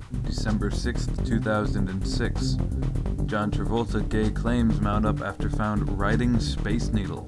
December 6th, 2006. John Travolta gay claims mount up after found riding Space Needle.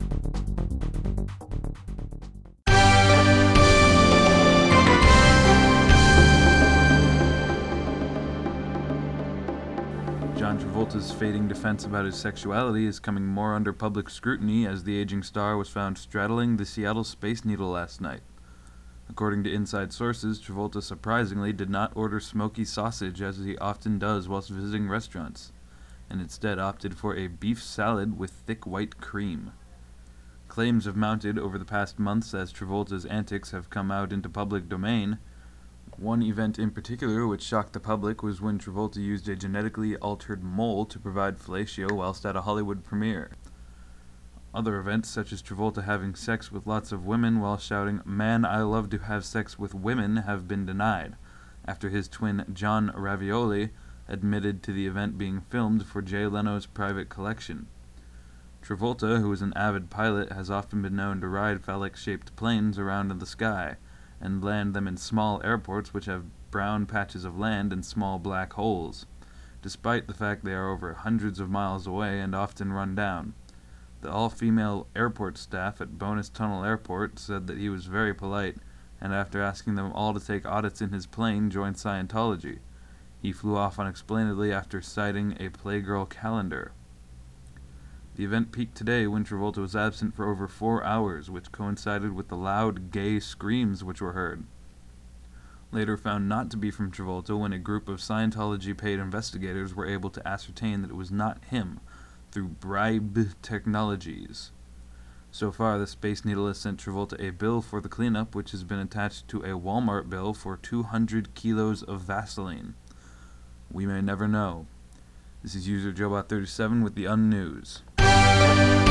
John Travolta's fading defense about his sexuality is coming more under public scrutiny as the aging star was found straddling the Seattle Space Needle last night. According to inside sources, Travolta surprisingly did not order smoky sausage as he often does whilst visiting restaurants, and instead opted for a beef salad with thick white cream. Claims have mounted over the past months as Travolta's antics have come out into public domain. One event in particular which shocked the public was when Travolta used a genetically altered mole to provide fellatio whilst at a Hollywood premiere. Other events, such as Travolta having sex with lots of women while shouting, "Man, I love to have sex with women," have been denied, after his twin John Ravioli admitted to the event being filmed for Jay Leno's private collection. Travolta, who is an avid pilot, has often been known to ride phallic-shaped planes around in the sky, and land them in small airports which have brown patches of land and small black holes, despite the fact they are over hundreds of miles away and often run down. The all-female airport staff at Bonus Tunnel Airport said that he was very polite, and after asking them all to take audits in his plane, joined Scientology. He flew off unexplainedly after citing a Playgirl calendar. The event peaked today when Travolta was absent for over 4 hours, which coincided with the loud, gay screams which were heard. Later found not to be from Travolta when a group of Scientology-paid investigators were able to ascertain that it was not him, through Bribe Technologies. So far, the Space Needle has sent Travolta a bill for the cleanup, which has been attached to a Walmart bill for 200 kilos of Vaseline. We may never know. This is user JoBot37 with the Unnews.